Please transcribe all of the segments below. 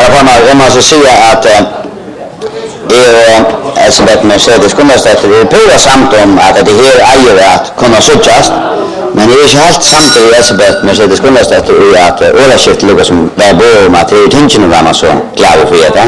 jag måste säga att Elisabeth Mercedes Kunnasdotter är pura samt om att det här äger att kunna sökas. Men det är inte helt samt i Elisabeth Mercedes Kunnasdotter i att ålaskift ligger som där bor om att det är inte någon så glad för det.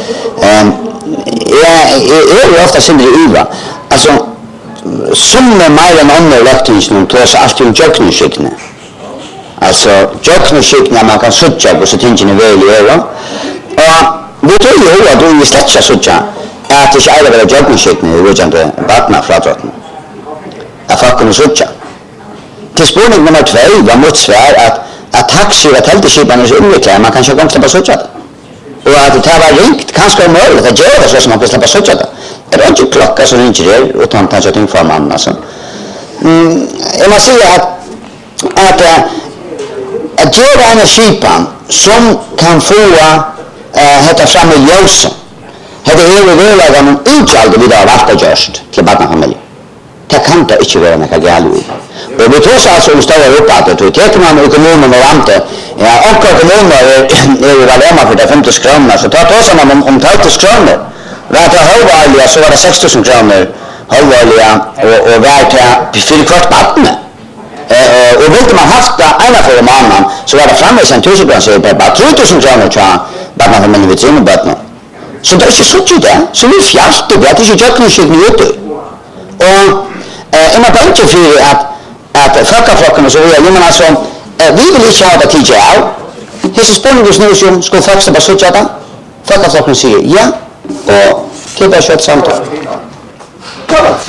Jag är ofta synd i Uva. Alltså, som med mer än andra löftingen tar sig alltid om jökningsskickning. Alltså, jökningsskickning man kan söka och så tingene väl i ögon. Och det tror jag att du släcker söka att det inte är väl jökningsskickning i röjande barna fratrotten. Att folk kunna söka. Till spårning nummer 2 var motsvar att taxi och tälteskiparna är så invikliga man kan köra släppa söka det. Och att det var ringt, kanske möjligt att göra så som man kan släppa söka det. Det är inte klocka som ringer det utan kanske att informa man alltså. Jag måste säga att göra en skipan som kan få hetta fram i ljuset. Det är ju väl en utvalg vid av allt görst till barnfamilj. Det kan det inte vara något galet. Och vi tror så alltså om stora uppåt att vi tar man ekonomen och inte. Ja, och ekonomen är ju väl hemma för det 50 kronor så tar man om 30 kronor. Vart det halvårliga så var det 6 000 kronor halvårliga och vart det 4 kvart vatten. Och vill man haft det ena för en annan så var det framme sen 1000 kronor så det bara 3000 kronor tror jag bara man vid sina barn. Så det är inte så det. Så vi fjärde det är inte jökningsskickning ute. Och är man inte för att folkaflocken så vidare, men alltså vi vill inte ha det tidigare av. Hese spårningus nu som ska folk bara söka det. Folkaflocken säger ja och det är bara kött samtal.